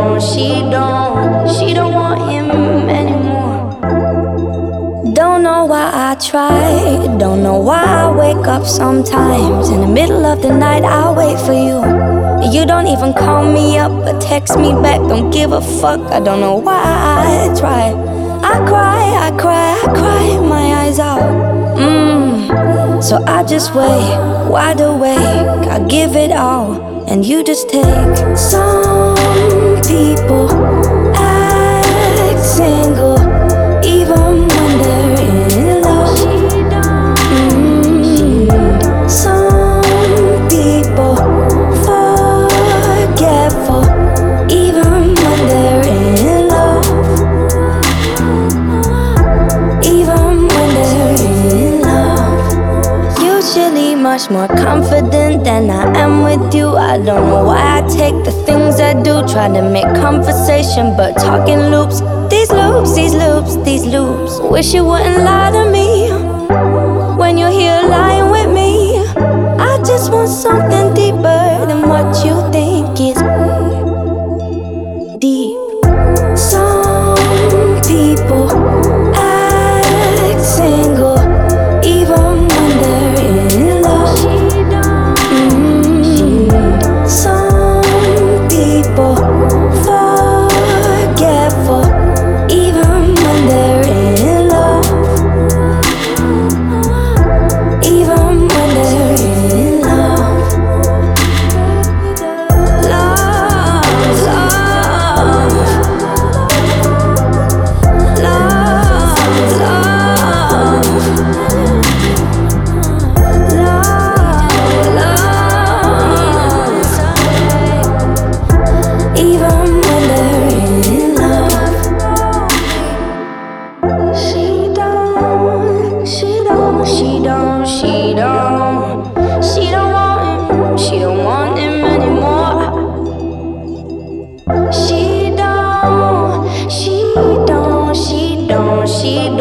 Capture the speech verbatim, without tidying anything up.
don't, she don't, she don't want him anymore. Don't know why I try, don't know why I wake up sometimes. In the middle of the night I'll wait for you. You don't even call me up or text me back, don't give a fuck. I don't know why I try. I cry, I cry, I cry my eyes out. Mmm, so I just wait, wide awake. I give it all, and you just take. Some people act single, even when they're in love. Mm. Some people forgetful, even when they're in love. Even when they're in love. Usually much more confident than I am with you. I don't know why I take the things I do, try to make conversation, but talking loops. These loops, these loops, these loops. Wish you wouldn't lie to me when you're here lying with me. I just want something deeper than what you think is deep. Some people act single, even when they're in love. Mm. Some people forgetful, even when they're in love. Even when they're in love. Love, love. Love, love. Love, love. Even when they're in love. She don't, she don't, she don't, she don't. She don't want him, she don't want him anymore. She don't, she don't, she don't, she don't.